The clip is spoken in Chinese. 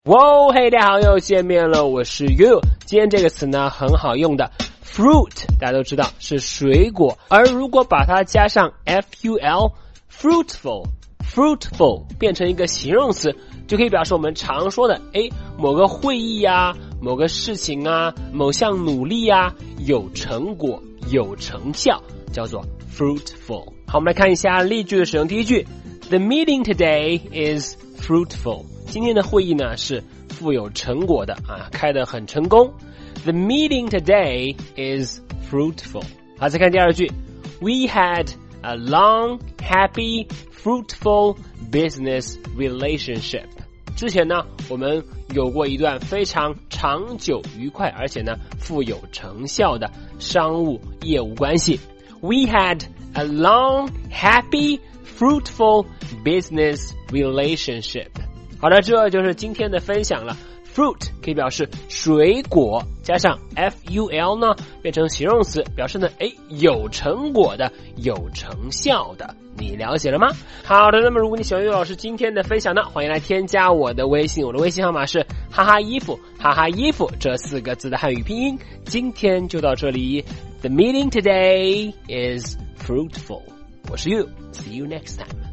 哇，嘿，大家好，又见面了，我是 You。今天这个词呢很好用的 ，fruit 大家都知道是水果，而如果把它加上 fruitful 变成一个形容词，就可以表示我们常说的某个会议啊，某个事情啊，某项努力啊，有成果有成效，叫做 fruitful。好，我们来看一下例句的使用。第一句 The meeting today is fruitful。今天的会议呢是富有成果的啊，开得很成功。The meeting today is fruitful。好，再看第二句 We had a long, happy, fruitful business relationship。之前呢，我们有过一段非常长久、愉快，而且呢富有成效的商务业务关系。We had a long, happy, fruitful business relationship。好的，这就是今天的分享了。Fruit 可以表示水果，加上 ful 呢变成形容词，表示呢有成果的，有成效的。你了解了吗？好的，那么如果你喜欢岳老师今天的分享呢，欢迎来添加我的微信，我的微信号码是哈哈衣服这4个字的汉语拼音。今天就到这里。The meeting today is fruitful。我是 You，see you next time。